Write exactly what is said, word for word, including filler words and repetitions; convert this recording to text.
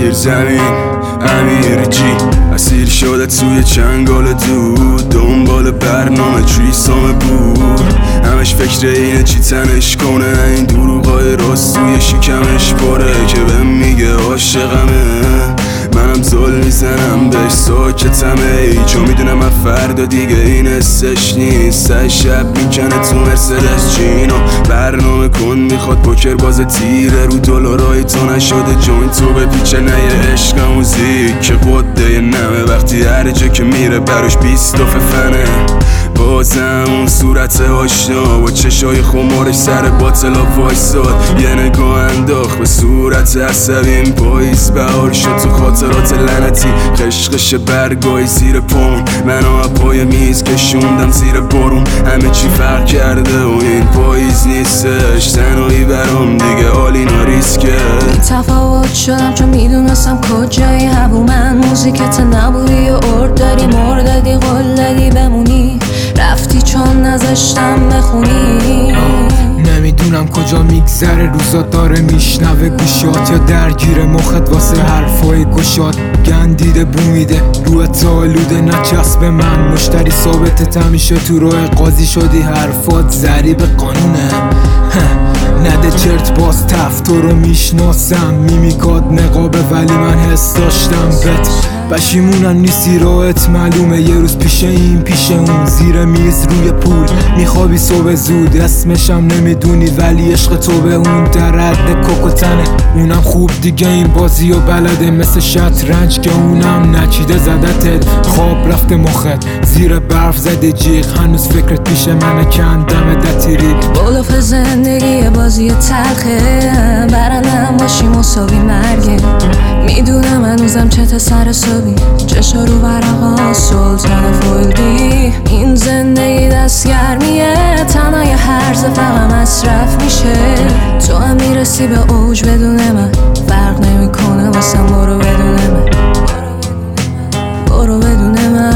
زیر زمین امیر جی اسیر شده توی چنگال دود، دنبال برنامه تریسام بود، همش فکر اینه چی تنش کنه، این دروغای راست توی شکمش پره که بهم میگه عاشقمه، منم زل میزنم بهش ساکتمه ای چون میدونم من فردا دیگه این حسش نیست، سه شب میکنه تو مرسدس جینو برنامه کن، میخواد پوکر باز تیره رو دلارای تو نشده جوین تو به پیچه نه یه عشق موزیک که قده نمه، وقتی هر جا که میره براش بیستوفه فنه، بازم اون صورت آشنا با چشای خمارش سر باطلا وایساد، یه نگاه انداخت به صورت عصبیم، پاییز بهار شد تو خاطرات لعنتی، خشخش برگای زیر پون منو پای میز کشوندم زیر بارون، همه چی فرق کرده و این پاییز نیستش، تنهایی برام دیگه حالی ناریسکه، تفاوت شدم چون میدونستم کجایی هبو من موزیکت نبودی و ارد داری مرددی قول دادی بمونی، رفتی چون نذاشتم بخونی، نمیدونم کجا میگذره روزا داره میشنوه گوشات یا درگیر مخت واسه حرفای گشاد، گندیده بومیده روی تالوده نچسب من مشتری ثابتت همیشه تو راه قاضی شدی حرفات ضریب قانونه، نده چرت باز تفت تو رو میشناسم میمیکات نقابه ولی من حس داشتم بت بشیمونم نیستی راحت معلومه، یه روز پیش این پیش اون زیر میز روی پول میخوابی صبح زود، اسمشم نمیدونی ولی عشق تو به اون در حد کوکوتنه، اونم خوب دیگه این بازی و بلده مثل شطرنج که اونم نچیده زدتت، خواب رفته مخت زیر برف زده جیغ، هنوز فکرت پیش من کندم دتیری، بلوف زندگی بازی تلخه برندم باشی مساوی مرگه، میدونم هنوزم چت سر صبی چشا رو ورقا سلطان فولدی، این زندگی دستگرمیه تنهای هرز فقط مصرف میشه، تو هم میرسی به اوج بدون من فرق نمیکنه واسم، برو بدون من برو بدون من